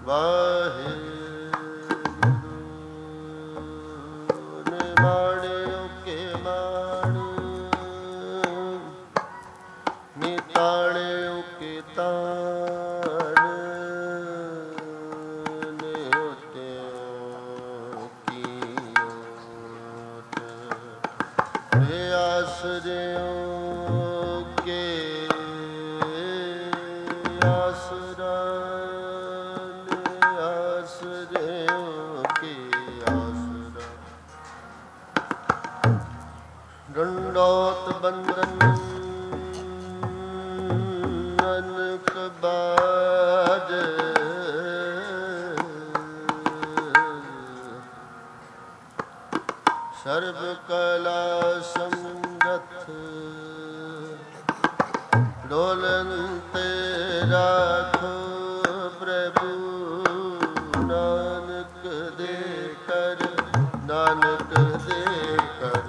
ਡੰਡੋਤ ਬੰਦਨ ਅਨਕ ਬਾਜ ਸਰਬ ਕਲਾ ਸਮਰਥ ਡੋਲਨ ਤੇ ਰਾਖੋ ਪ੍ਰਭੂ ਨਾਨਕ ਦੇ ਕਰ ਨਾਨਕ ਦੇ ਕਰ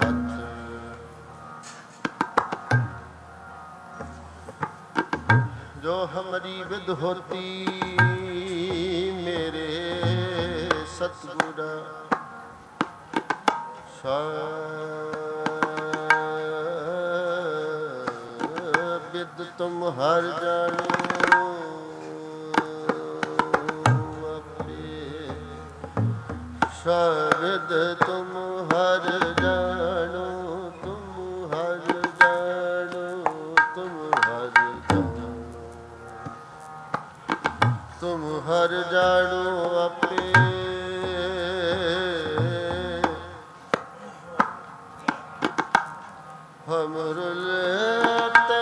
जो हमारी विद होती मेरे सतगुरा विद तुम हर जानो विद तुम हर जानो तुम हर जानो तुम हर जानो तुम हर जानो आपे हम रुलते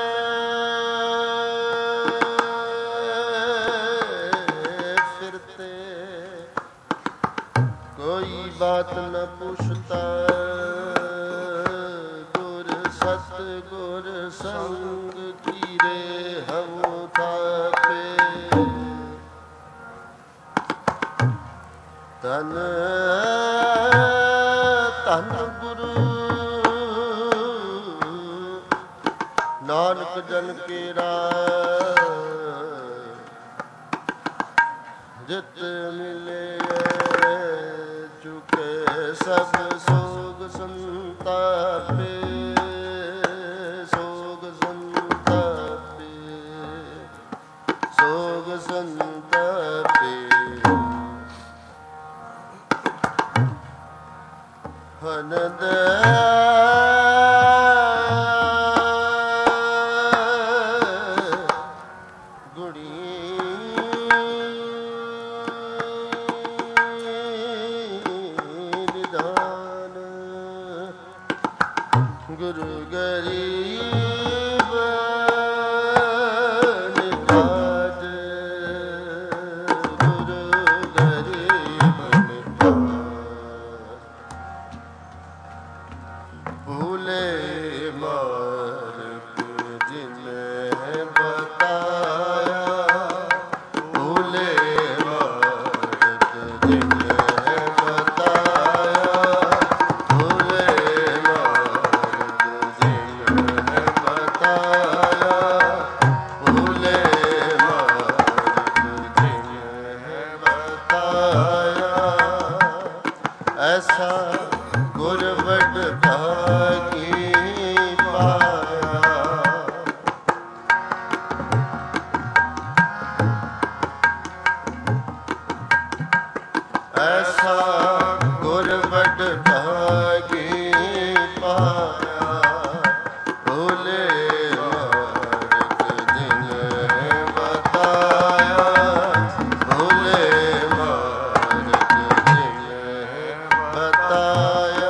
फिरते कोई बात न पूछता गुर सत गुर संग कीरे हम थापे ਧਨ ਧਨ ਗੁਰੂ ਨਾਨਕ ਜਨ ਕੇਰਾ ਜਿਤ ਮਿਲੇ ਚੁਕੇ ਸਭ ਸੋਗ ਸੰਤਾਪੇ ਸੋਗ ਸੰਤਾਪੇ ਸੋਗ ਸੰਤਾਪੇ ਆਨੰਦ ਗੁਣੀ ਨਿਧਾਨ ਗੁਰੂ ਗਰੀਬ ਨਿਵਾਜ ਗੁਰੂ ਗਰੀਬ ਨਿਵਾਜ ਭੂਲੇ ਮਾਰਗ ਜਿਨਹਿ ਬਤਾਇਆ ਭੂਲੇ ਮਾਰਗ ਜਿਨਹਿ ਬਤਾਇਆ ਭੂਲੇ ਮਾਰਗ ਜਿਨਹਿ ਬਤਾਇਆ ਭੂਲੇ ਮਾਰਗ ਜਿਨਹਿ ਬਤਾਇਆ ਐਸਾ ਗੁਰ ਵਡ ਭਾਗੀ ਪਾਇਆ ਐਸਾ ਗੁਰ ਵਡ ਭਾਗੀ ਪਾਇਆ ਭੋਲੇ ਮਾਰਗ ਜਿਨਹਿ ਬਤਾਇਆ ਭੋਲੇ ਮਾਰਗ ਜਿਨਹਿ ਬਤਾਇਆ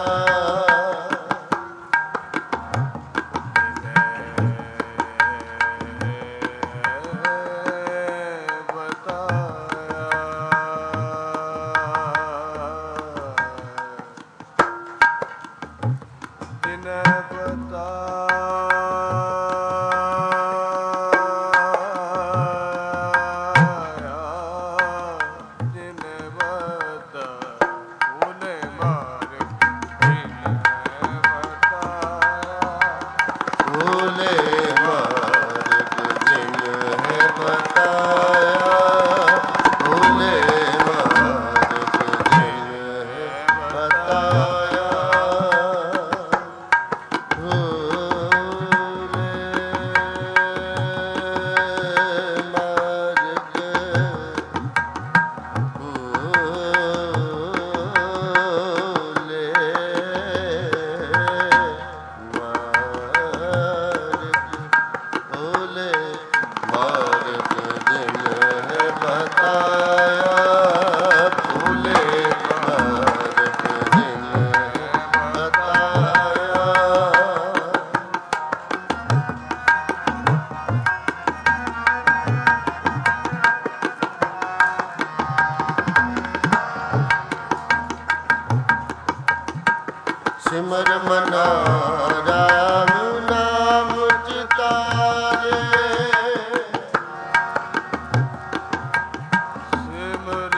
ਸਿਮਰ ਮਨਾ ਰਾਮ ਨਾਮ ਚਿਤਾਰੇ ਸਿਮਰ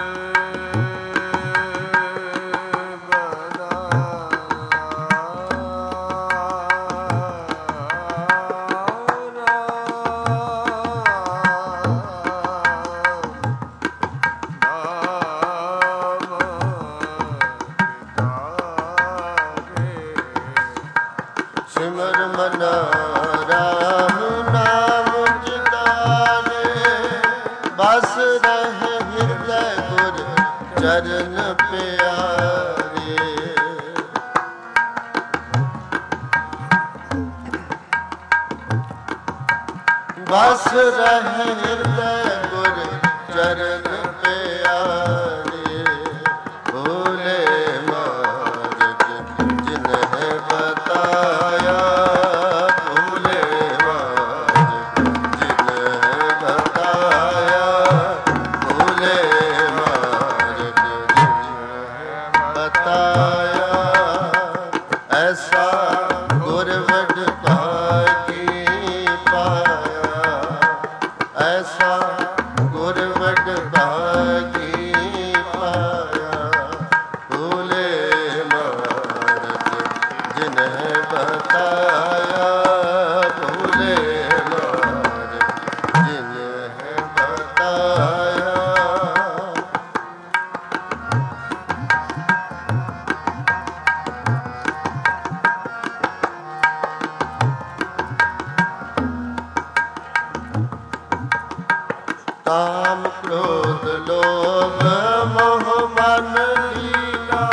ਸਿਮਰ ਮਨਾ ਰਾਮ ਨਾਮ ਚਿਤਾਰੇ ਬਸ ਰਹਿ ਹਿਰਦੈ ਗੁਰ ਚਰਨ ਪਿਆਰੇ ਬਸ ਰਹਿ ਹਿਰਦੈ ਗੁਰ ਚਰਨ ਪਿਆਰੇ ਭੋਲੇ ਮਾਰਗ ਜਿਨਹਿ ਬਤਾਇਆ ਭੋਲੇ ਮਾਰਗ ਜਿਨਹਿ ਬਤਾਇਆ ਭੋਲੇ ਮਾਰਗ ਜਿਨਹਿ ਬਤਾਇਆ ਐਸਾ ਗੁਰ ਵਡ ਭਾਗੀ ਪਾਇਆ ਐਸਾ ਗੁਰ ਵਡ ਭਾਗੀ ਪਾਇਆ ਭੋਲੇ ਮਾਰਗ ਜਿਨਹਿ ਬਤਾਇਆ ਭੋਲੇ ਮਾਰਗ ਜਿਨਹਿ ਬਤਾਇਆ ਕਾਮ ਕ੍ਰੋਧ ਲੋਭ ਮੋਹ ਮਨ ਲੀਲਾ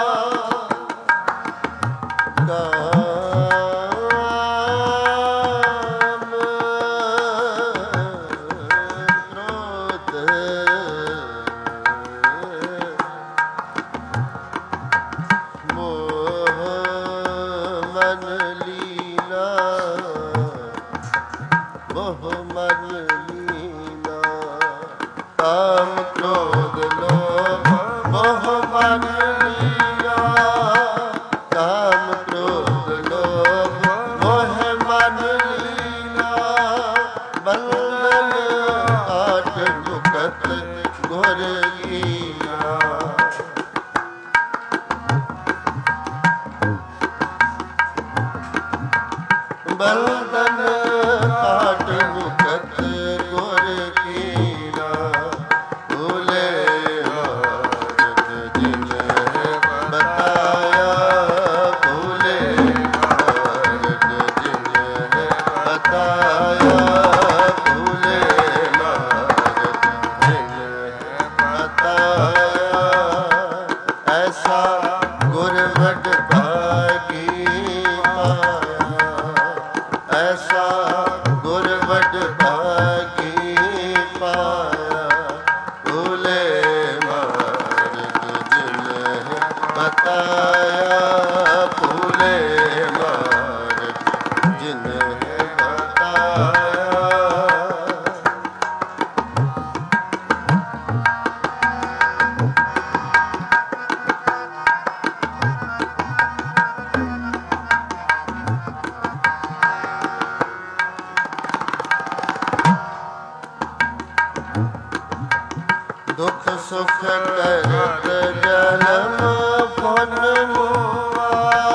ਕਾਮ ਕ੍ਰੋਧ ਮੋਹ ਮਨ ਲੀਲਾ ਮੋਹ ਮਨ ਲੀਲਾ ਕਾਮ ਕ੍ਰੋਧ ਲੋਭ ਮੋਹ ਮਨ ਲੀਲਾ ਕਾਮ ਕ੍ਰੋਧ ਲੋਭ ਮੋਹ ਮਨ ਲੀਲਾ ਬੰਧਨ ਆਟ ਮੁਕਤ ਗੁਰ ਲੀਲਾ ਬੰਧਨ ਆਟ ਮੁਕਤ ਗੁਰ ਕੀਨਾ ਭੋਲੇ ਮਾਰਗ ਜਿਨਹਿ ਬਤਾਇਆ ਭੋਲੇ ਮਾਰਗ ਜਿਨਹਿ ਬਤਾਇਆ ਭੋਲੇ ਮਾਰਗ ਜਿਨਹਿ ਬਤਾਇਆ ਐਸਾ ਗੁਰ ਵਡ ਭਾਗੀ ਪਾਇਆ ਐਸਾ ਗੁਰ ਵਡ ਭਾਗੀ ਪਾਇਆ ਭੋਲੇ ਮਾਰਗ ਜਿਨਹਿ ਬਤਾਇਆ ਭੋਲੇ ਮਾਰਗ ਜਿਨਹਿ ਬਤਾਇਆ ਦੁਖ ਸੁਖ ਕਰਤ ਜਨਮ ਫੁਨ ਮੁਆ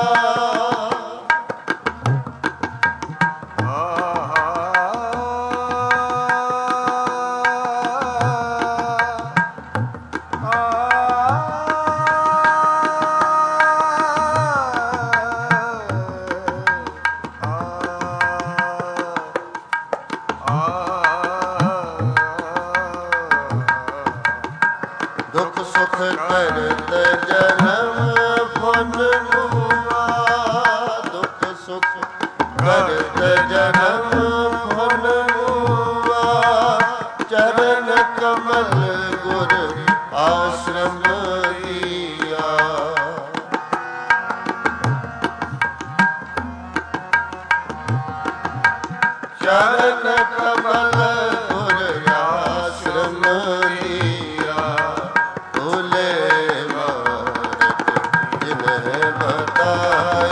ਦੁਖ ਸੁਖ ਕਰਤ ਜਨਮ ਫੁਨ ਮੁਆ ਦੁਖ ਸੁਖ ਕਰਤ ਜਨਮ ਫੁਨ ਮੁਆ ਚਰਨ ਕਮਲ ਗੁਰ ਆਸ਼ਰਮ ਦੀਆ ਚਰਨ ਕਮਲ ਗੁਰ ਆਸ਼ਰਮ ਦੀਆ ਭੋਲੇ ਮਾਰਗ ਜਿਨਹਿ ਬਤਾਇਆ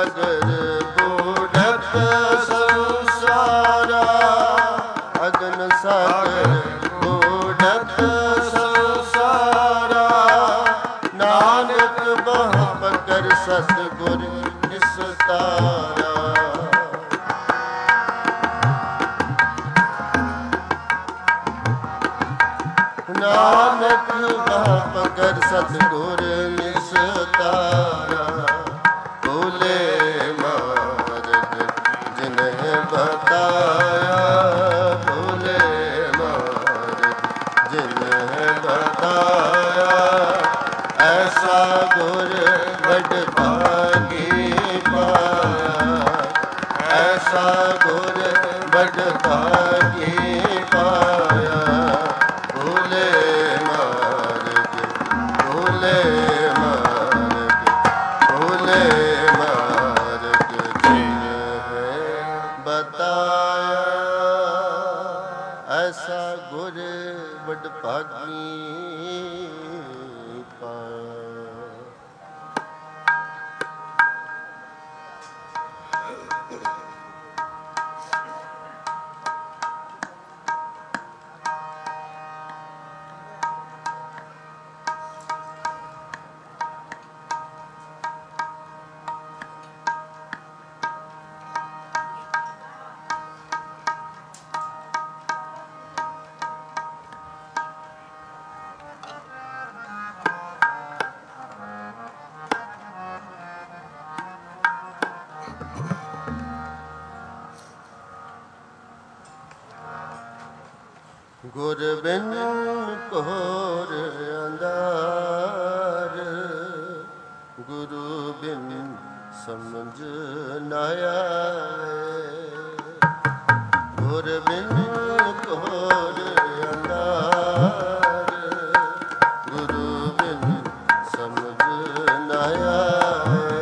ਸਾਗਰ ਬੂੜਤ ਸੰਸਾਰਾ, ਅਗਨ ਸਾਗਰ ਬੂੜਤ ਸੰਸਾਰਾ, ਨਾਨਕ ਬਹੁ ਮਗਰ ਸਤਿਗੁਰ ਨਿਸਤਾਰਾ। ਨਾਨਕ ਬਹੁ ਮਗਰ ਸਤਿਗੁਰ ਨਿਸਤਾਰਾ, ਭੋਲੇ ਮਾਰਗ ਜਿਨਹਿ ਬਤਾਇਆ, ਭੋਲੇ ਮਾਰਗ ਜਿਨਹਿ ਬਤਾਇਆ, ਐਸਾ ਗੁਰ ਵਡ ਭਾਗੀ ਪਾਇਆ, ਐਸਾ ਗੁਰ ਵਡ ਭਾਗੀ ਪਾਇਆ, ਭੋਲੇ ਮਾਰਗ, ਭੋਲੇ ਮਾਰਗ, ਭੋਲੇ ਮਾਰਗ ਜਿਨਹਿ ਬਤਾਇਆ, ਐਸਾ ਗੁਰ ਵਡ ਭਾਗੀ ਪਾਇਆ। ਗੁਰ ਬਿਨ ਘੋਰ ਅੰਧਾਰ, ਗੁਰੂ ਬਿਨ ਸਮਝ ਨਾ ਆਏ, ਗੁਰ ਬਿਨ ਘੋਰ ਅੰਧਾਰ, ਗੁਰੂ ਬਿਨ ਸਮਝ ਨਾ ਆਏ,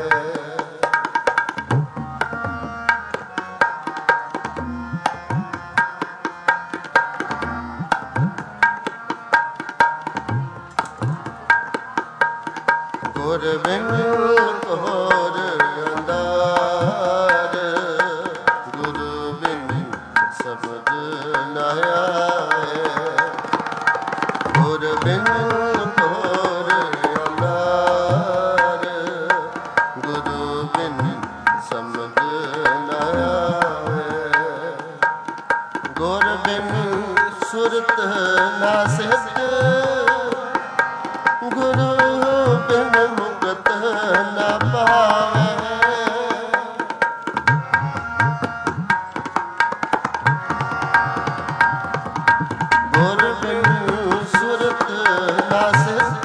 ਗੁਰ ਬਿਨ ਘੋਰ ਅੰਧਾਰ, ਗੁਰੂ ਬਿਨ ਸਮਝ ਨਾ ਆਏ, ਗੁਰ ਬਿਨ ਘੋਰ ਅੰਧਾਰ, ਗੁਰੂ ਬਿਨ ਸਮਝ ਨਾ ਆਏ, ਗੁਰ ਬਿਨ ਸੁਰਤ ਨਾ ਸਿਧ, ਗੁਰੂ ਬਿਨ ਮੁਕਤ ਨਾ ਪਾਵੈ, ਗੁਰ ਬਿਨ ਸੁਰਤ ਨਾ ਸਿਧ,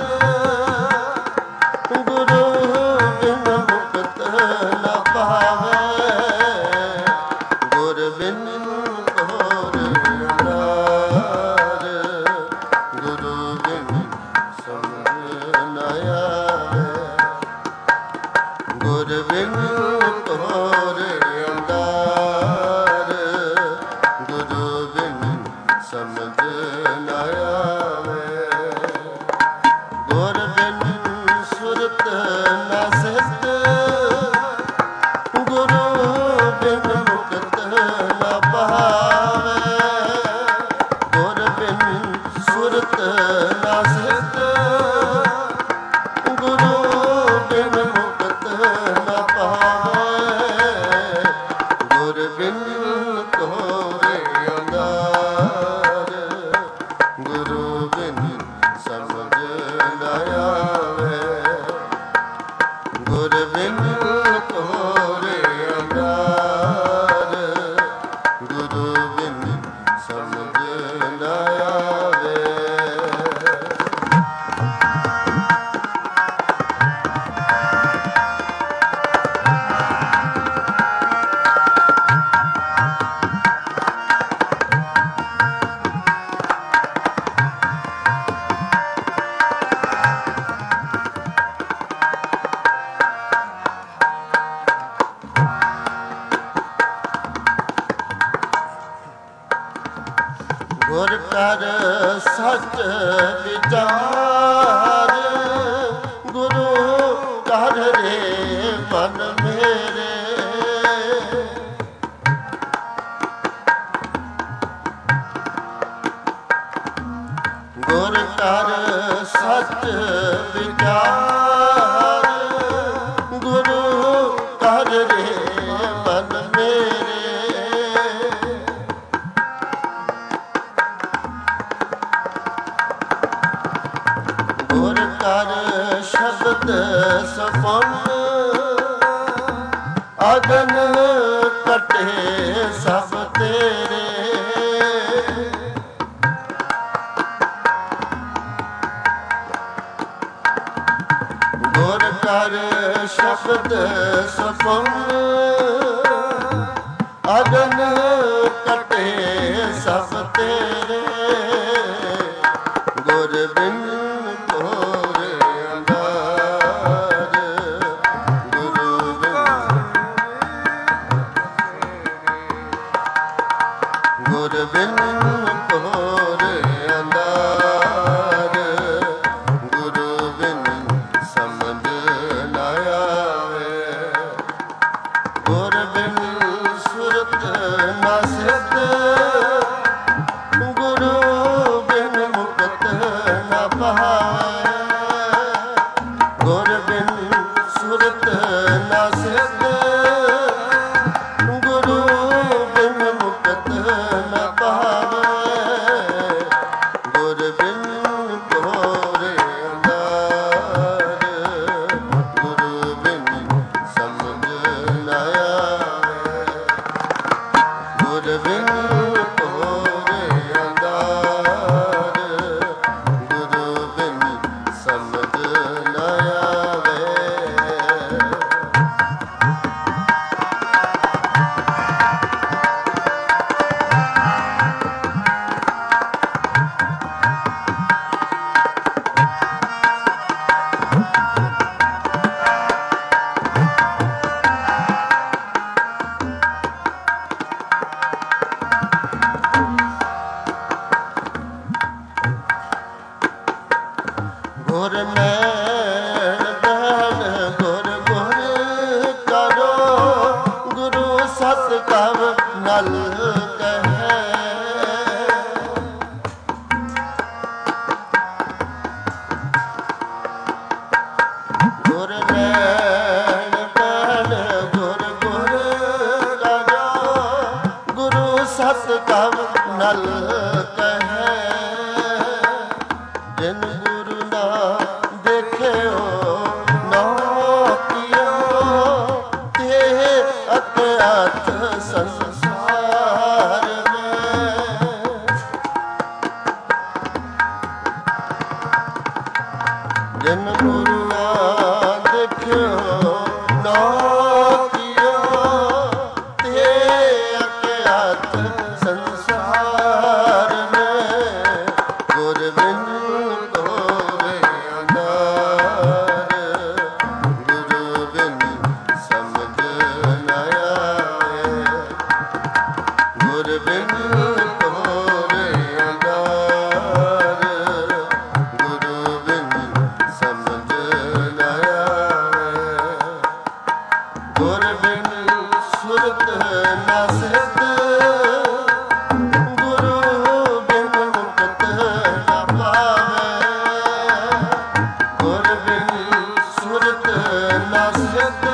ਗੁਰੂ ਬਿਨ ਮੁਕਤ ਨਾ ਪਾਵੈ, ਗੁਰ ਬਿਨ ਘੋਰ ਅੰਧਾਰ, ਗੁਰੂ ਬਿਨ ਸਮਝ ਨਾ ਆਵੇ, ਗੁਰ ਬਿਨ ਘੋਰ ਅੰਧਾਰ, ਗੁਰੂ ਬਿਨ ਸਮਝ ਨਾ ਆਵੇ, ਗੁਰ ਬਿਨ ਸੁਰਤ ਨਾ ਸਿਧ, ਗੁਰੂ ਬਿਨ ਮੁਕਤ ਨਾ ਪਾਵੈ, ਗੁਰ ਬਿਨ ਸੁਰਤ ਨਾ ਸਿਧ, ਗੁਰੂ ਬਿਨ ਮੁਕਤ ਨਾ ਪਾਵੈ, ਗੁਰ ਬਿਨ ਘੋਰ ਅੰਧਾਰ, ਗੁਰੂ ਬਿਨ ਸਮਝ ਨਾ ਆਵੇ, ਗੁਰ ਬਿਨ ਘੋਰ ਅੰਧਾਰ, ਗੁਰੂ ਬਿਨ ਸਮਝ ਨਾ ਆਵੇ। ਗੁਰ ਕਰ ਸਚ ਵਿਚਾਰ, ਗੁਰੂ ਕਰ ਰੇ ਮਨ ਮੇਰੇ, ਸਚ ਵਿਚਾਰ, ਗੁਰੂ ਕਰ ਰੇ ਮਨ ਮੇਰੇ। ਗੁਰ ਕਰ ਸ਼ਬਦ ਸਪਨ, ਅਗਨ ਕਟੇ ਸਭ ਤੇਰੇ। ਗੁਰ ਕਰ ਸ਼ਬਦ ਸਪਨ, ਅਗਨ ਕਟੇ ਸਭ ਤੇਰੇ। ਗੁਰ ਬਿਨ ਘੋਰ ਅੰਧਾਰ, ਗੁਰੂ ਬਿਨ, ਗੁਰ ਬਿਨ ਘੋਰ ਅੰਧਾਰ, ਗੁਰੂ ਬਿਨ ਸਮਝ ਨਾ ਆਵੇ। ਗੁਰ ਬਿਨ ਸੁਰਤ ਨਾ ਸਿੱਧ, ਗੁਰੂ ਬਿਨ ਮੁਕਤ ਨਾ ਪਾਵੇ। ਗੁਰ ਬਿਨ ਸੁਰਤ ਨਾ ਸਿੱਧ, ਗੁਰੂ ਬਿਨ ਮੁਕਤ ਨਾ ਪਾਵੇ। ਗੁਰ ਬਿਨ ਘੋਰ ਅੰਧਾਰ, ਗੁਰੂ ਬਿਨ ਸਮਝ ਨਾ ਆਵੇ। ਗੁਰ ਬਿਨ ਘੋਰ ਅੰਧਾਰ, ਗੁਰੂ ਬਿਨ ਸਮਝ ਨਾ ਆਵੇ। ਗੁਰ ਨੈਣ ਨੈਣ ਗੁਰ ਗੁਰ ਕਰੋ, ਗੁਰੂ ਸਤ ਕਵ ਨਲ ਕਹੈ। ਗੁਰ ਨੈਣ ਨੈਣ ਗੁਰ ਗੁਰ ਕਰੋ, ਗੁਰੂ ਸਤ ਕਵ ਨਲ ਕਹੈ। ਜਿਨ ਗੁਰੂ ਨਾ ਦੇਖਿਓ ਨਾ ਕੀਓ, ਤੇ ਅਤਿਅਥ ਸੰਸਾਰ ਮੈਂ। ਜਿਨ ਗੁਰੂ ਨਾ ਦੇਖਿਓ ਨਾ ਕੀਓ, ਤੇ ਅਤਿਅਥ ਸੰਸਾਰ ਮੈਂ। ਗੁਰ ਬਿਨ ਘੋਰ ਅੰਧਾਰ, ਗੁਰੂ ਬਿਨ ਸਮਝ ਨਾ ਆਵੇ। ਗੁਰ ਬਿਨ ਘੋਰ ਅੰਧਾਰ, ਗੁਰੂ ਬਿਨ ਸਮਝ ਨਾ ਆਵੇ। ਗੁਰ ਬਿਨ ਸੁਰਤ ਨਾ ਸਿੱਧ, ਗੁਰੂ ਬਿਨ ਮੁਕਤ ਨਾ ਪਾਵੇ। ਗੁਰ ਬਿਨ ਸੁਰਤ ਨਾ ਸਿੱਧ,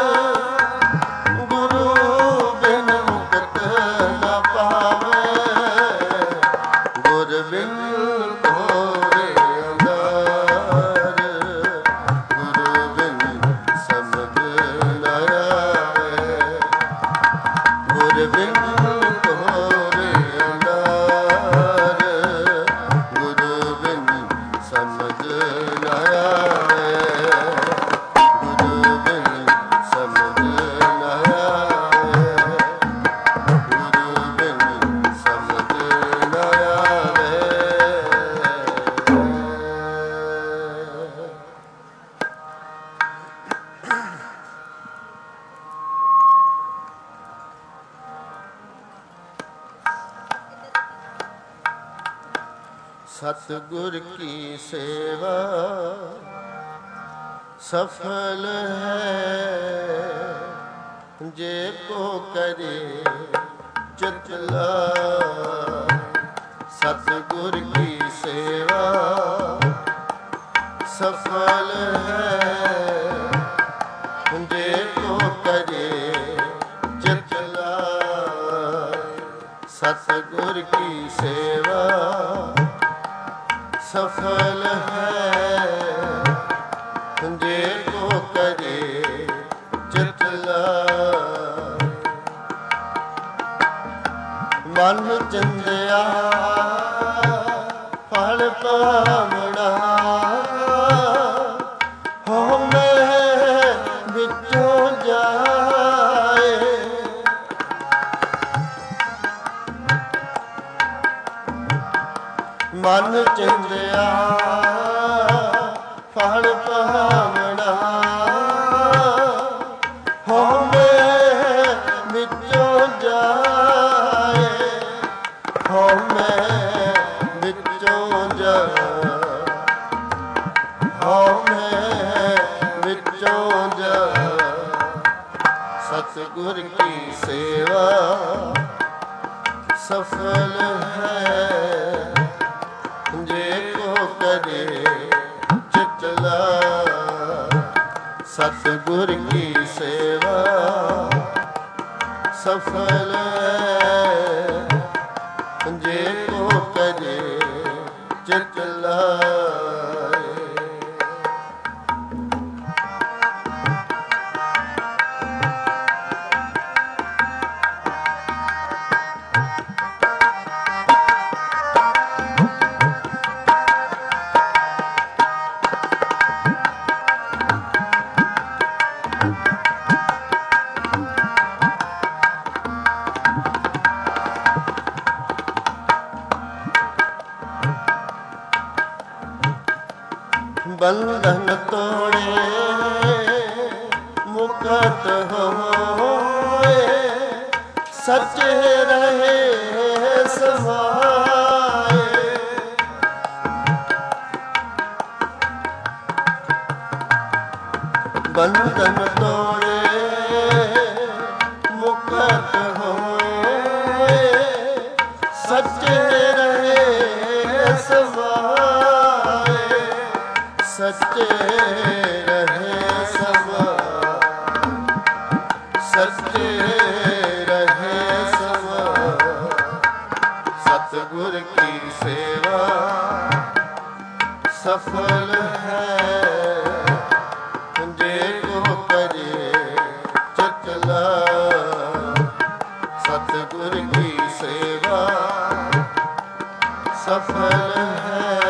ਗੁਰੂ ਬਿਨ ਮੁਕਤ ਨਾ ਪਾਵੇ। ਗੁਰ ਬਿਨ ਘੋਰ ਅੰਧਾਰ, ਗੁਰੂ ਬਿਨ ਸਮਝ ਨਾ ਆਵੇ। ਗੁਰ ਬਿਨ ਘੋਰ ਅੰਧਾਰ, ਗੁਰੂ ਬਿਨ ਸਮਝ ਨਾ ਆਵੇ। ਗੁਰੂ ਬਿਨ ਸਮਝ ਨਾ ਆਵੇ। ਗੁਰੂ ਬਿਨ ਸਮਝ ਨਾ ਆਵੇ। सतगुर की सेवा सफल है, जे को करे चित लाय। सतगुर की सेवा सतगुर की सेवा सफल है जे को करे चित लाए। मन चिंदिया फल पावना हो मैं विचों जाए। मन चिंदिया फल पावना हो मैं विचों जाए। हो मैं विचों जाए। हो मैं विचों जाए। सतगुर की सेवा सफल है जे को करे चित लाए। सतगुर की सेवा सफल है जे को करे चित लाए। बंधन तोड़े मुक्त होए सच्चे रहे समाए। बंधन तोड़े मुक्त होए सच्चे रहे समाए। सच्चे रहे समाए। सच्चे रहे समाए। सतगुर की सेवा सफल है जे को करे चित लाए। सतगुर की सेवा सफल है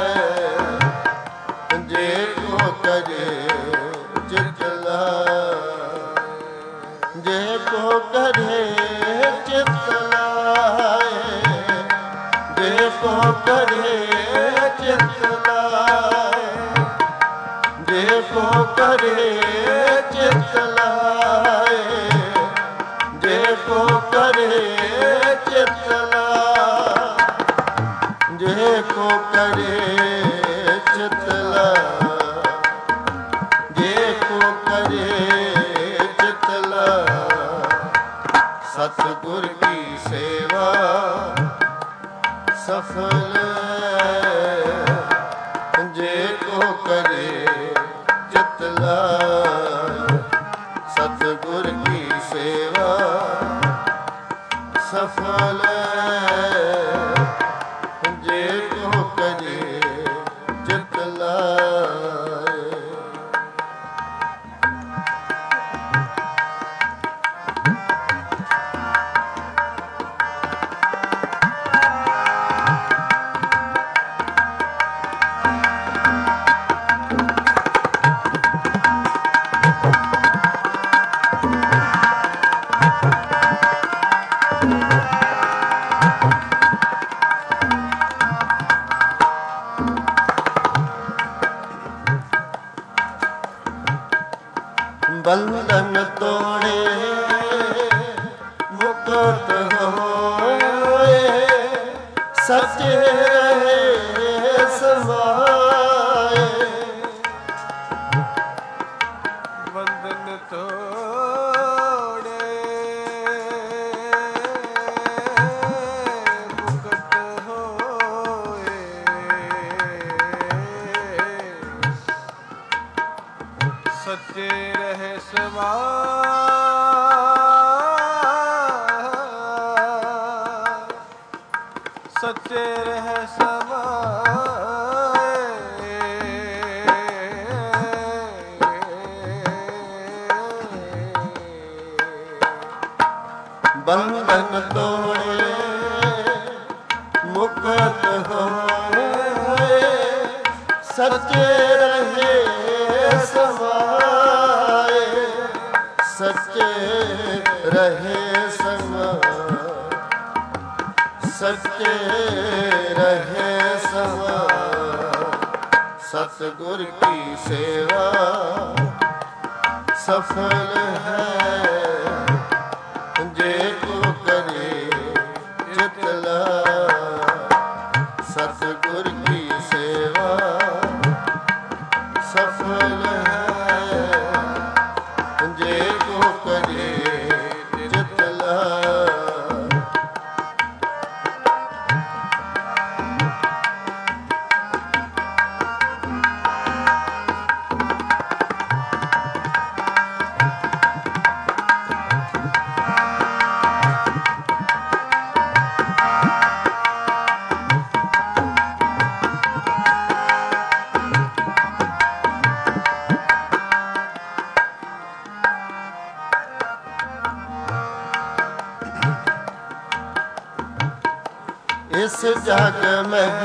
जे को करे चित लाए। जे को करे चित लाए। जे को करे चित लाए। जे को करे चित लाए। जे को करे चित लाए। जे को करे चित लाए। जे को करे चित लाए। सतगुर की सेवा सफल जे को करे चित लाए। सतगुर की सेवा सफल जे को करे चित लाए। बंधन तोड़े मुक्त होए सच्चे रहे समाए। बंधन तोड़े मुक्त होए सच्चे रहे समाए। ਸੱਚੇ ਰਹਿ ਬੰਧਨ ਤੋੜੇ ਮੁਕਤ ਹੋਏ ਸੱਚੇ ਰਹੇ ਸਮਾਏ ਸੱਚੇ ਰਹੇ ਸਮਾਏ ਸੱਚੇ ਰਹੇ ਸਮਾਏ ਸਤਿਗੁਰ ਕੀ ਸੇਵਾ ਸਫਲ ਹੈ ਜੇ ਕੋ ਕਰੇ ਚਿਤ ਲਾਇ ਸਤਿਗੁਰ ਕੀ ਸੇਵਾ ਸਫਲ ਹੈ ਜੇ ਕੋ ਕਰੇ ਚਿਤ ਲਾਇ इस जग में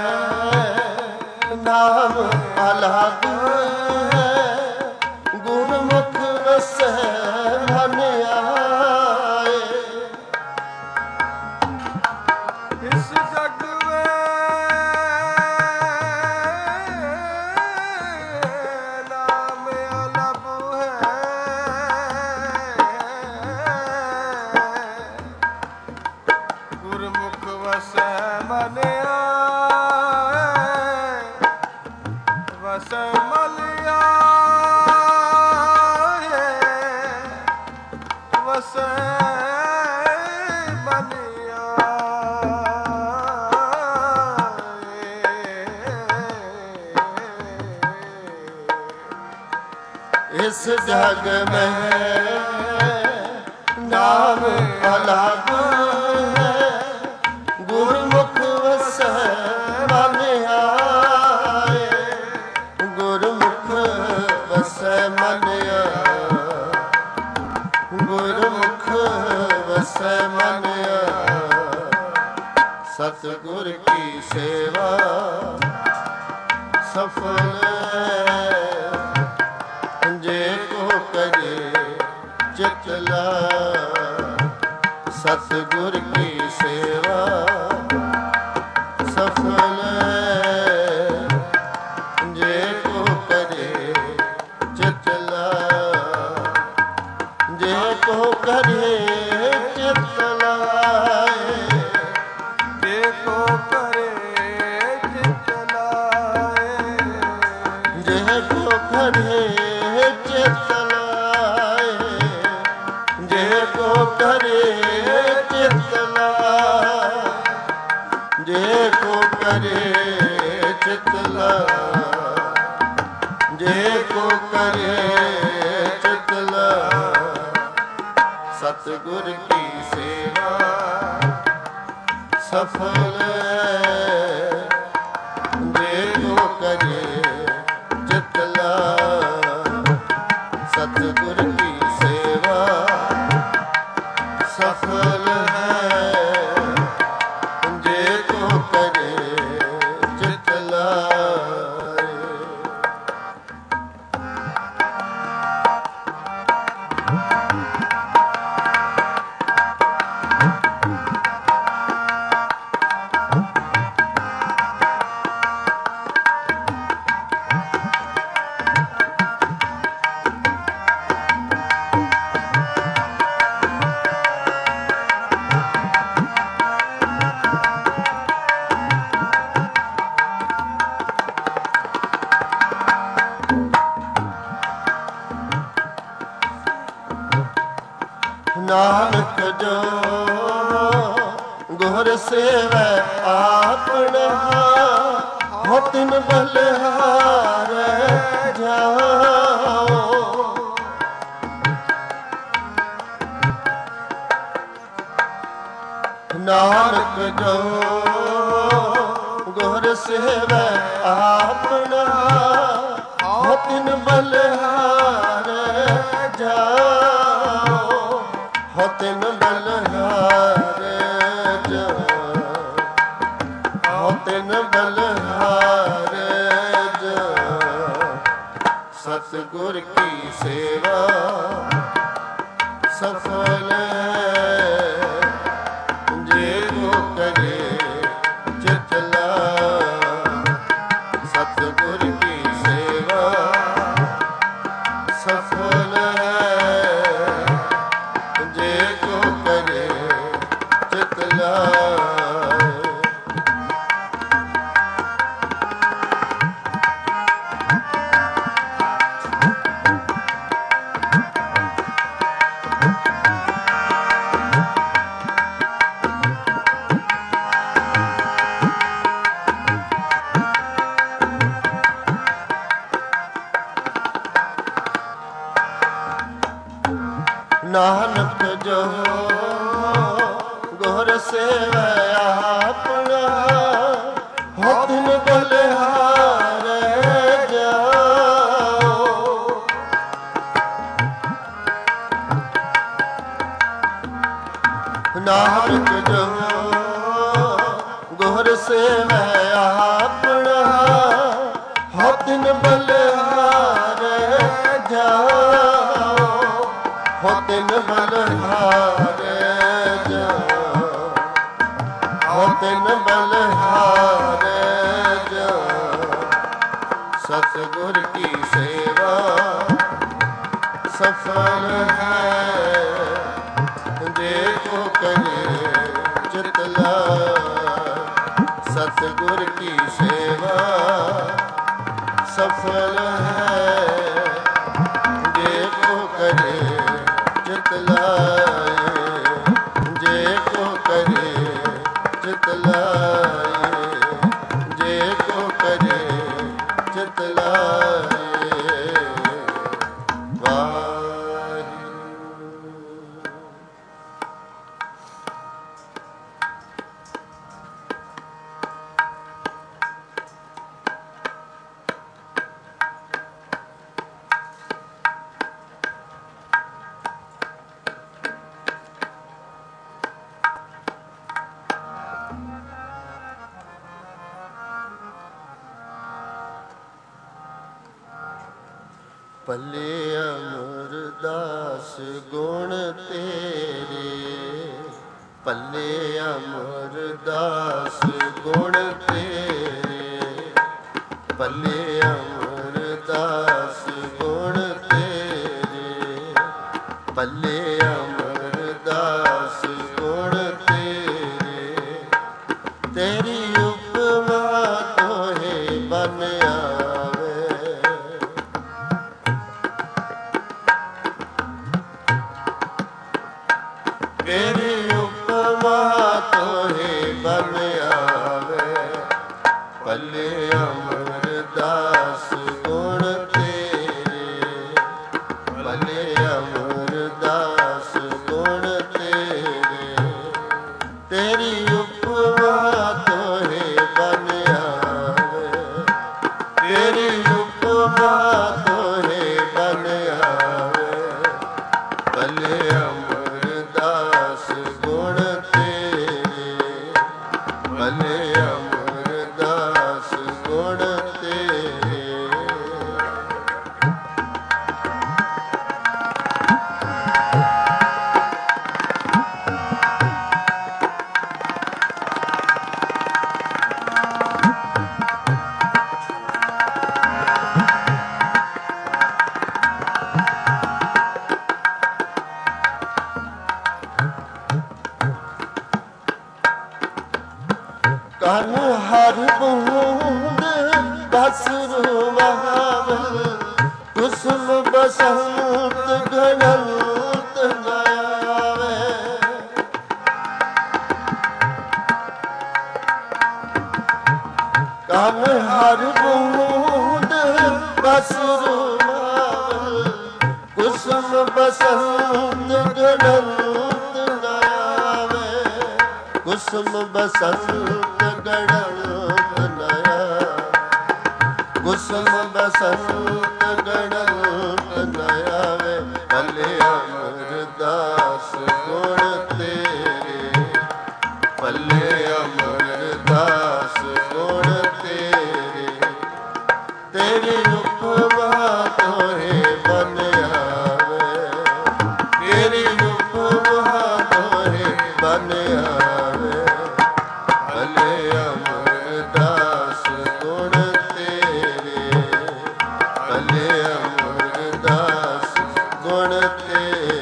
नाम अलग है गुरमुख वसै मन आए इस जग में नाम अलग है गुरमुख वसै मन आए वसै मन आए वसै मन आए इस जग में नाम अलग गुरमुख वसै मन आए गुरमुख वसै मन आए गुरमुख वसै मन आए सतगुर की सेवा सफल जे को करे चित लाय सतगुर की सेवा सफल जे को करे चित लाय जे को करे चित लाय जे को करे चित लाय जे को करे चित लाय जे को करे चित लाय जे को करे चित लाय जे को करे चित लाय सतगुर की सेवा सफल जे को करे चित लाय सतगुर की सेवा सफल है जे को करे चित लाय नानक जो गुर सेवै आपना हो तिन बलिहार जाओ ਨਾਨਕ ਜੋ ਗੁਰ ਸੇਵੈ ਆਪਣਾ ਹੋ ਤਿਨ ਬਲਿਹਾਰੇ ਜਾਓ ਹੋ ਤਿਨ ਬਲਿਹਾਰੇ ਜਾਓ ਹੋ ਤਿਨ ਬਲਿਹਾਰੇ ਜਾਓ ਸਤਿਗੁਰ ਕੀ ਸੇਵਾ ਸਫਲ ਜੇ ਕੋ ਕਰੇ ਚਿਤ ਲਾਇ ਸਤਿਗੁਰ ਕੀ ਸੇਵਾ ਸਫਲ ਜੇ ਕੋ ਕਰੇ ਚਿਤ ਲਾਇ ਨਾਨਕ ਜੋ ਗੁਰ ਸੇਵੈ ਆਪਣਾ ਹੋ ਤਿਨ ਬਲਿਹਾਰੇ ਜਾਓ ਨਾਨਕ ਜੋ ਗੁਰ ਸੇਵੈ ਆਪਣਾ ਹੋ ਤਿਨ ਬਲਿਹਾਰੇ ਜਾਓ ਹੋ ਤਿਨ ਬਲਿਹਾਰੇ ਜਾਓ ਹੋ ਤਿਨ ਬਲਿਹਾਰੇ ਜਾਓ ਸਤਿਗੁਰ ਕੀ ਸੇਵਾ ਸਫਲ ਹੈ ਜੇ ਕੋ ਕਰੇ ਚਿਤ ਲਾਇ ਸਤਿਗੁਰ ਕੀ ਸੇਵਾ ਸਫਲ ਹੈ ਜੇ ਕੋ ਕਰੇ ਚਿਤ ਲਾਇ ਜੇ ਕੋ ਕਰੇ ਚਿਤ ਲਾਇ ਜੇ ਕੋ ਕਰੇ ਚਿਤ ਲਾਇ ਵਾਹਿਗੁਰੂ ਭਲੇ ਅਮਰਦਾਸ ਗੁਣ ਤੇਰੇ ਭਲੇ ਅਮਰਦਾਸ ਗੁਣ ਤੇਰੇ ਭਲੇ ਅਮਰਦਾਸ ਗੁਣ ਤੇਰੇ ਭਲੇ ਅਮਰਦਾਸ ਗੁਣ ਤੇਰੇ ਤੇਰੀ ਉਪਮਾ ਤੋਹੇ ਬਨ ਤੇਰੀ ਉਪਮਾ ਤੋਹੇ ਬਨ ਆਵੇ ਭਲੇ ਅਮਰਦਾਸ ਗੁਣ ਤੇਰੇ ਭਲੇ ਅਮਰਦਾਸ ਗੁਣ ਤੇਰੇ ਤੇਰੀ ਉਪਮਾ ਤੋਹੇ ਬਨ ਆਵੇ ਤੇਰੀ ਉਪਮਾ ਤੋਹੇ ਬਨ ਆਵੇ ਭਲੇ ਅਮਰਦਾਸ ਗੁਣ ਤੇਰੇ ਭਲੇ ਅਮਰਦਾਸ ਗੁਣ ਤੇਰੇ ਕਨ ਹਰ ਬੂੰਦ ਬਸ ਰੁਵਾਵਲ ਕੁਸਮ ਬਸੰਤ ਗਣੰਤ ਗਾਵੇ ਕਨ ਹਰ ਬੂੰਦ ਬਸ ਰੁਵਾਵਲ ਕੁਸਮ ਬਸੰਤ ਗਣੰਤ ਗਾਵੇ ਕੁਸਮ ਬਸੰਤ ਗਣਤ ਨਇਆ ਕੁਸਮ ਬਸੰਤ ਗਣਤ ਨਇਆ ਵੇ ਭਲੇ ਅਮਰਦਾਸ ਗੁਣ ਤੇਰੇ ਭਲੇ ਅਮਰਦਾਸ ਗੁਣ ਤੇਰੇ ਤੇਰੀ ਉਪਮਾ ਤੋਰੇ ਬਨ ਆਵੇ ਤੇਰੀ ਉਪਮਾ ਤੋਰੇ ਬਨ ਆਵੇ ਭਲੇ ਅਮਰਦਾਸ ਗੁਣ ਤੇਰੇ ਭਲੇ ਅਮਰਦਾਸ ਗੁਣ ਤੇਰੇ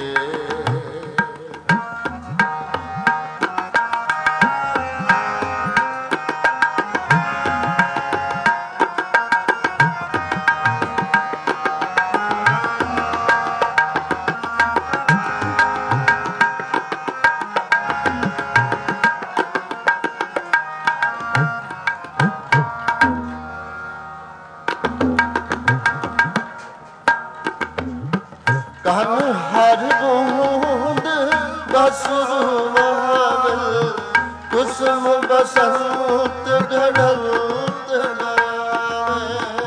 ਕਨ ਹਰ ਬੂੰਦ ਬਸ ਰੁਵਾਵਲ ਕੁਸਮ ਬਸੰਤ ਗਣਤ ਲਾਵੇ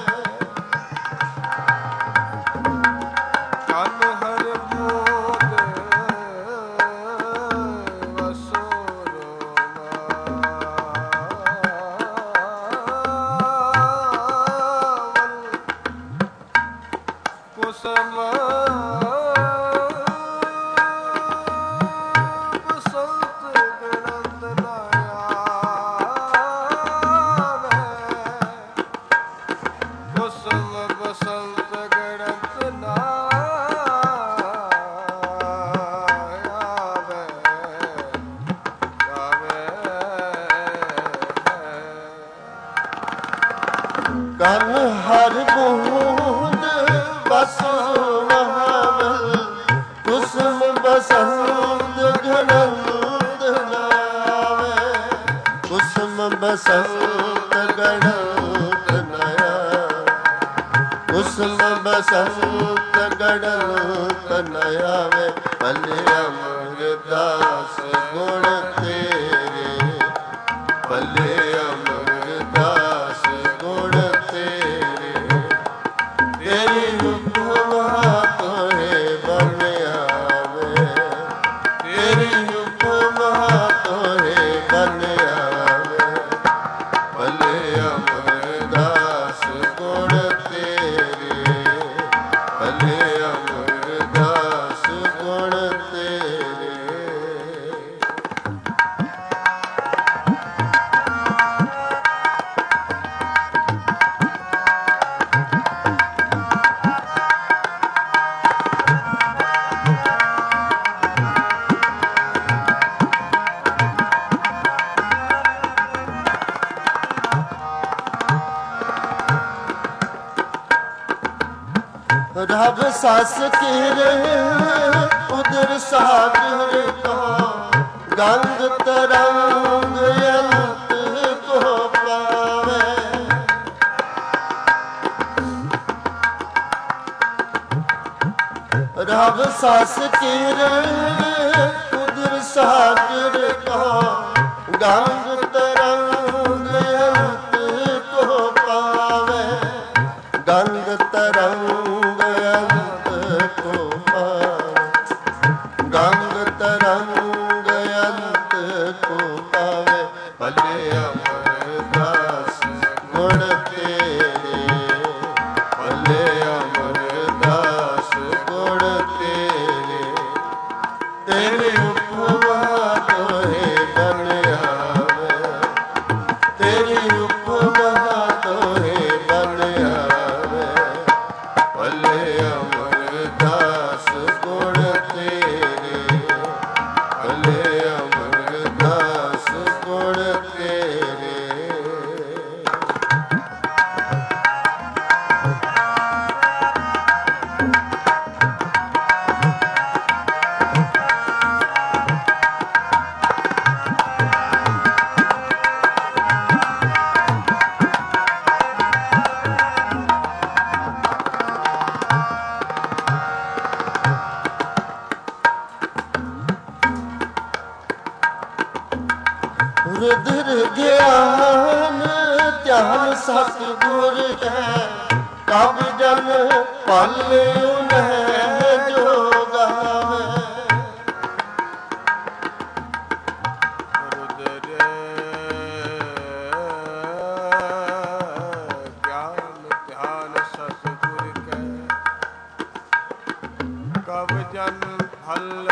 ਕਨ ਹਰ ਬੂੰਦ ਬਸ ਰੁਵਾਵਲ ਕੁਸਮ ਕਨ ਹਰ ਬੂੰਦ ਬਸ ਰੁਵਾਵਲ ਕੁਸਮ ਬਸੰਤ ਗਣਤ ਲਾਵੇ ਕੁਸਮ ਬਸੰਤ ਗਣਤ ਨਇਆ ਕੁਸਮ ਬਸੰਤ ਗਣਤ ਨਇਆ ਵੇ ਭਲੇ ਅਮਰਦਾਸ ਗੁਣ ਤੇਰੇ ਭਲੇ ਅਮਰਦਾਸ ਗੁਣ ਤੇਰੇ ਤੇਰੀ ਉਪਮਾ ਤੋਰੇ ਬਨ ਆਵੇ ਤੇਰੀ ਉਪਮਾ ਤੋਰੇ ਬਨ ਆਵੇ ਭਲੇ ਅਮਰਦਾਸ ਗੁਣ ਤੇਰੇ ਭਲੇ ਅਮਰਦਾਸ ਗੁਣ ਤੇਰੇ रब सास किरे उदर सागर का गंग तरंग अंत को पावे रब सास किरे उदर सागर का गंग तरंग अंत को पावे गंग तरंग गंग तरंग अंत को पावे भले अमरदास गुण तेरे भले अमरदास गुण तेरे तेरे उपमा तोहे बन आवे तेरी उपमा तोहे बन आवे भले अमरदास गुण तेरे भले अमरदास गुण तेरे रुधिर ज्ञान ध्यान सतगुर है, कब जन पल उन्हें जो गावे। रुधिर ज्ञान ध्यान सतगुर के, कब जन फल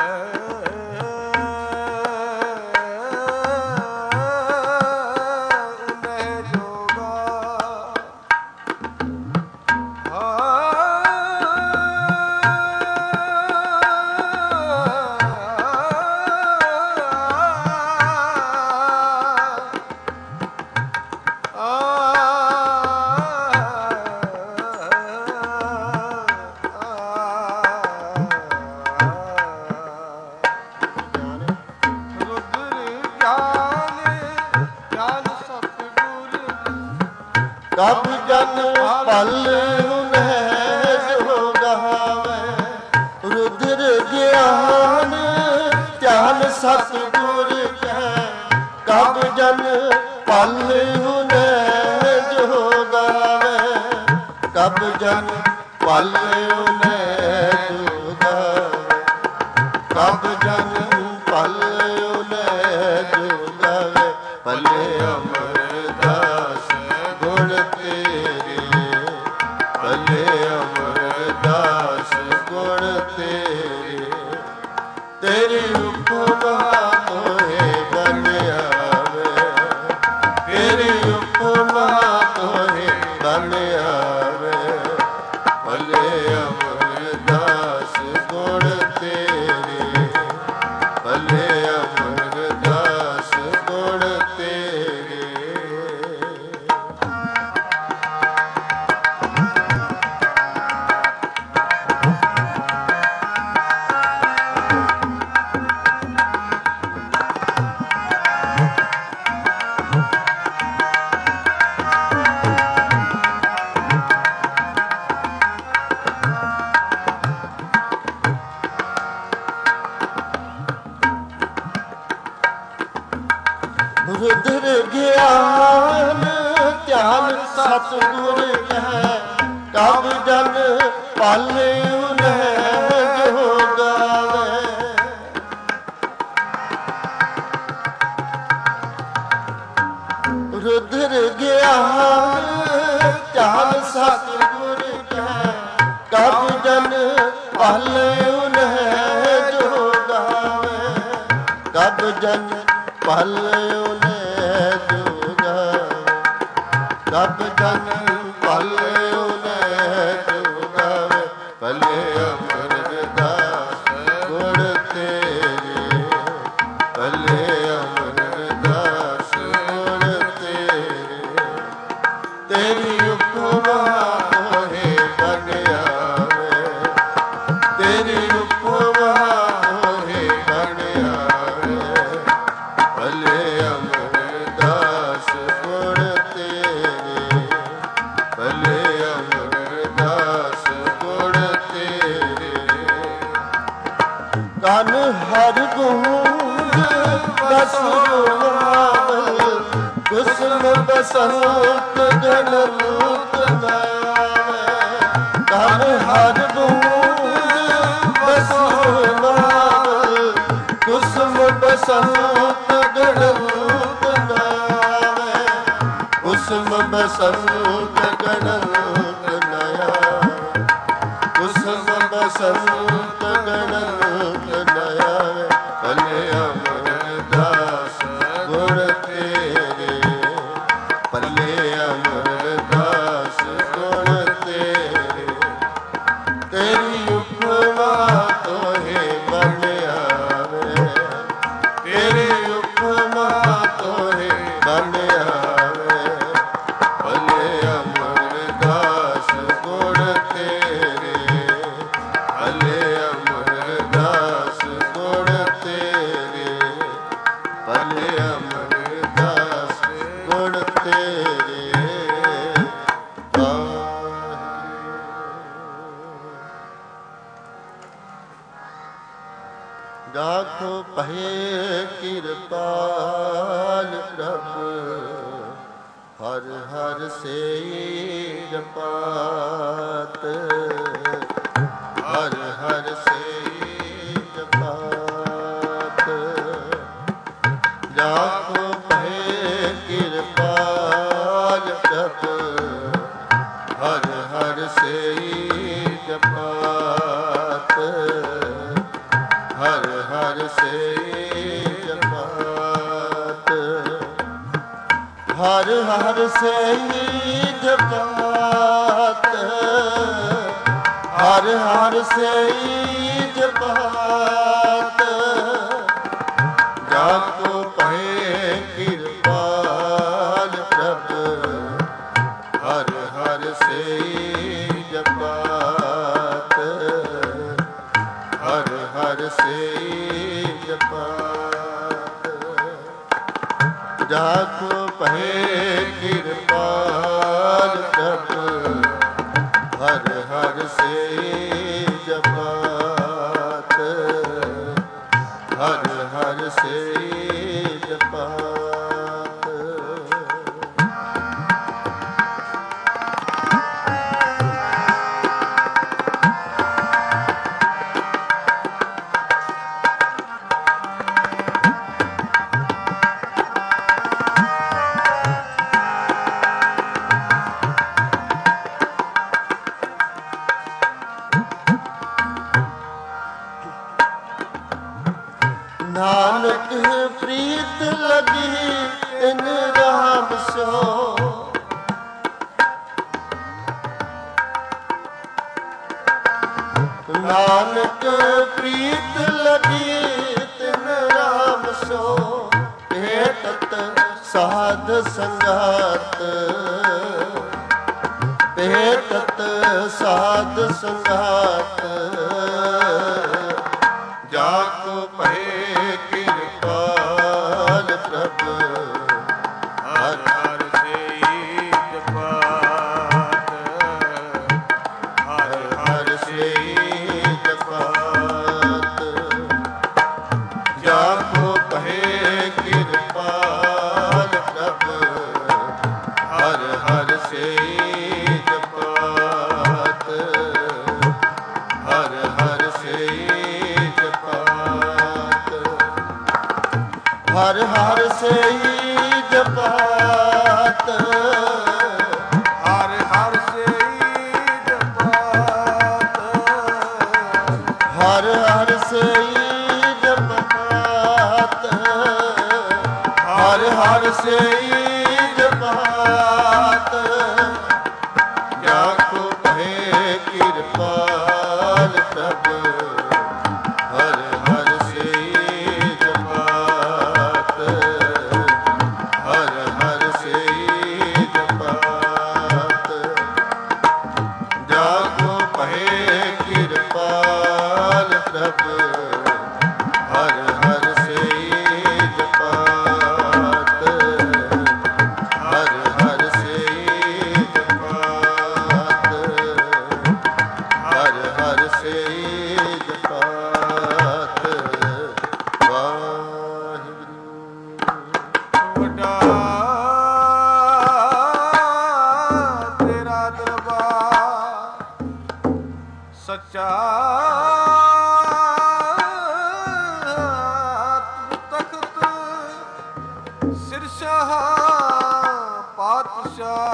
कब जन पल उन्हें जो गावे। रुधिर ज्ञान ध्यान सतगुर है, कब जन पल उन्हें जो गावे। कब जन पल उन्हें जो गावे, कब जन पल उन्हें जो गावे। भले अमरदास गुण तेरे, भले अमरदास गुण तेरे। तेरी उपमा तोहे बन आवे, तेरी उपमा तोहे बन आवे। भले अमरदास गुण तेरे, भले अमरदास गुण तेरे। रुधिर ज्ञान ध्यान सतगुर है, कब जन पल उन्हें जो गावे। रुधिर ज्ञान ध्यान सतगुर है, कब जन पल उन्हें जो गावे। कब जन पल उन्हें जो गावे, कब जन पल उन्हें जो गावे। भले अमरदास गुण तेरे, भले अमरदास गुण तेरे। तेरी उपमा तोहे बन आवे, तेरी उपमा तोहे बन आवे। भले अमरदास गुण तेरे, भले अमरदास गुण तेरे। कन हर गूंज बसुआवल, कुसुम बसंत गण लूट गावे। कन हर गूंज बसुआवल, कुसुम बसंत गण लूट गावे। कुसुम बसंत गण लूट गावे, कुसुम बसंत गण लूट गावे। भले अमरदास गुण तेरे, भले अमरदास गुण तेरे। तेरी उपमा तोहे बन आवे, तेरी उपमा तोहे बन आवे। भले अमरदास गुण तेरे, भले अमरदास गुण तेरे, भले अमरदास गुण तेरे। जाको पहे किरपाल ਸੇਈ ਜਪਾਤ ਹਰ ਹਰ ਸੇਈ ਜਪਾਤ ਜਾ ਕੋ ਭਏ ਕਿਰਪਾਲ ਪ੍ਰਭ ਹਰ ਹਰ ਸੇਈ ਜਪਾਤ ਹਰ ਹਰ ਸੇਈ ਜਪਾਤ ਹਰ ਹਰ ਸੇਈ ਜਪਾਤ ਹਰ ਹਰ ਸੇਈ ਜਪਾਤ ਜਾ ਕੋ ਭਏ ਕਿਰਪਾਲ ਪ੍ਰਭ ਹਰ ਹਰ ਸੇਈ ਜਪਾਤ ਹਰ ਹਰ ਸੇਈ ਜਪਾਤ ਜਾ ਕੋ ਭਏ ਕਿਰਪਾਲ ਪ੍ਰਭ ਹਰ ਹਰ ਸੇਈ ਜਪਾਤ ਹਰ ਹਰ ਸੇਈ ਜਪਾਤ ਨਾਨਕ ਪ੍ਰੀਤ ਲਗੀ ਤਿਨ ਰਾਮ ਸੋ ਨਾਨਕ ਪ੍ਰੀਤ ਲਗੀ ਤਿਨ ਰਾਮ ਸੋ ਭੇਟਤ ਸਾਧ ਸੰਗਤ ਭੇਟਤ ਸਾਧ ਸੰਗਤ ਜਾ ਕੋ ਭਏ ਕਿਰਪਾਲ ਪ੍ਰਭ ਹਰ ਹਰ ਸੇਈ ਜਪਾਤ ਹਰ ਹਰ ਸੇਈ ਜਪਾਤ ਜਾ ਕੋ ਭਏ ਕਿਰਪਾਲ ਪ੍ਰਭ ਹਰ ਹਰ ਸੇਈ ਜਪਾਤ ਹਰ ਹਰ ਸੇਈ ਜਪਾਤ ਹਰ ਹਰ ਸੇਈ ਜਪਾਤ ਹਰ ਹਰ ਸੇਈ ਜਪਾਤ ਹਰ ਹਰ ਸੇਈ ਜਪਾਤ ਹਰ ਹਰ ਸੇਈ ਜਪਾਤ ਜਾ ਕੋ ਭਏ ਕਿਰਪਾਲ ਪ੍ਰਭ ਹਰ ਹਰ ਸੇਈ ਜਪਾਤ ਹਰ ਹਰ ਸੇਈ ਜਪਾਤ ਜਾ ਕੋ ਭਏ ਕਿਰਪਾਲ ਪ੍ਰਭ ਹਰ ਹਰ ਸੇਈ ਜਪਾਤ ਹਰ ਹਰ ਸੇਈ ਜਪਾਤ ਹਰ ਹਰ ਸੇਈ ਜਪਾਤ ਵਾਹਿਗੁਰੂ ਵੱਡਾ ਤੇਰਾ ਦਰਬਾਰ ਸੱਚਾ ਤਖਤ ਸਿਰਸ਼ਾਹ ਪਾਤਸ਼ਾਹ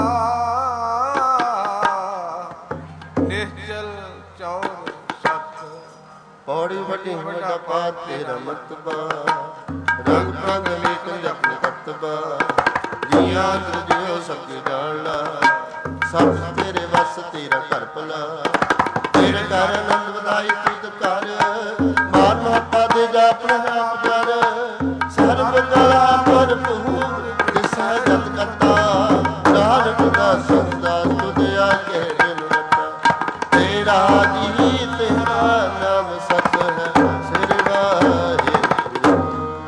ਨਿਹਚਲ ਚੌਰ ਸਤ ਪੌੜੀ ਵੱਡੀ ਵੱਡਾ ਪਾਤ ਤੇਰਾ ਮਰਤਬਾ ਰੰਗ ਰੰਗ ਅਨੇਕ ਆਪਣੇ ਕਰਤਬਾ ਜੀਆਂ ਜਿਉ ਸਭ ਜਾਣ ਲਾ ਸਭ ਤੇਰੇ ਵਸ ਤੇਰਾ ਘਰ ਭਲਾ ਤੇਰੇ ਘਰ ਆਨੰਦ ਵਧਾਈ ਤੁਧ ਕਰ ਮਾਨ ਮਹੱਤਾ ਦੇ ਜਾਪ ਆਪ ਕਰ ਸਰਬ ਕਲਾ ਭਰਪੂਰ ਤਿਸਾ ਜਤ ਕਰਤਾ ਨਾਨਕ ਦਾ ਸੰਦਾ ਤੁਧ ਆਗੇ ਦਿਨ ਰਤਾ ਤੇਰਾ ਜੀ ਤੇਰਾ ਨਾਮ ਸਤ ਹੈ ਸਿਰ ਵਾਹਿਗੁਰੂ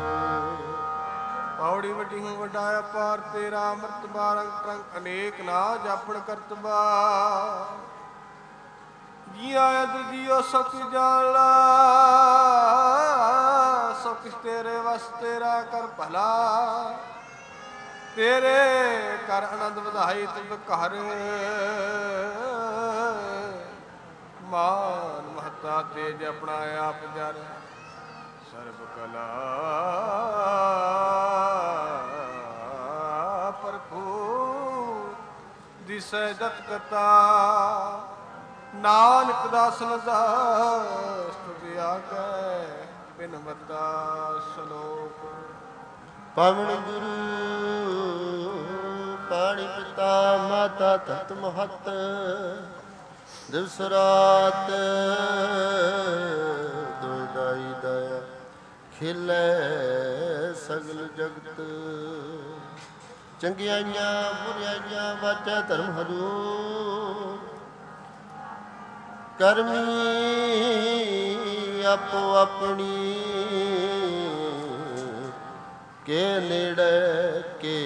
ਪੌੜੀ ਵੱਡੀ ਹੂੰ ਵੱਡਾ ਅਪਾਰ ਤੇਰਾ ਅੰਮ੍ਰਿਤ ਰੰਗ ਤਰੰਗ ਅਨੇਕ ਨਾ ਜਾਪਣ ਕਰਤਬਾ ਜੀਆ ਅਦਰ ਜੀਓ ਸਭ ਜਾਲਾ ਸਭ ਕਿਛ ਤੇਰੇ ਵਸ ਤੇਰਾ ਕਰ ਭਲਾ ਤੇਰੇ ਕਰ ਆਨੰਦ ਵਧਾਈ ਤੁਧ ਘਰ ਮਾਨ ਮਹਤਾ ਤੇਜ ਆਪਣਾ ਆਪ ਜਰ ਸਰਬ ਕਲਾ ਭਰਪੂਰ ਦਿਸੈ ਜਤ ਕਤਾ ਨਾਨਕ ਦਾਸਨ ਦਾ ਸਤੁਤੀ ਆਗੈ ਬਿਨ ਮਤਾ ਸ਼ਲੋਕ ਪਵਨ ਗੁਰੂ ਪਾਣੀ ਪਿਤਾ ਮਾਤਾ ਤਤ ਮਹਤ ਦਿਵਸ ਰਾਤ ਦੁਇਦਾਈ ਦਇਆ ਖਿਲੇ ਸਗਲ ਜਗਤ ਚੰਗਿਆਈਆਂ ਬੁਰਿਆਈਆਂ ਵਾਚੈ ਧਰਮ ਹਦੂਰ ਕਰਮੀ ਆਪੋ ਆਪਣੀ ਕੇ ਨੇੜੇ ਕੇ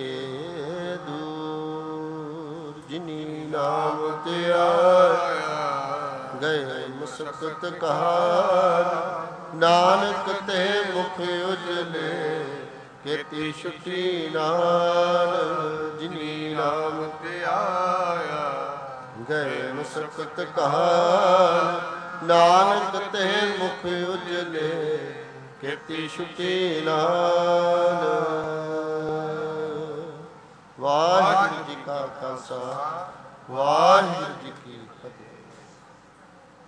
ਦੂਰ ਜਿਨੀ ਨਾਮ ਤੇ ਆਇਆ ਗਏ ਮੁਸਕਤ ਕਹਾਰ ਨਾਨਕ ਤੇ ਮੁਖ ਉਜਲੇ ਕੀਤੀ ਛੁੱਟੀ ਨਾਲ ਜਿਨੀ ਨਾਮ ਤੇ ਆਇਆ ਗਏ ਮੁਸਕਤ ਕਹਾਰ ਨਾਨਕ ਤੇ ਮੁਖ ਉਜਲੇ ਕੀਤੀ ਛੁੱਟੀ ਨਾਲ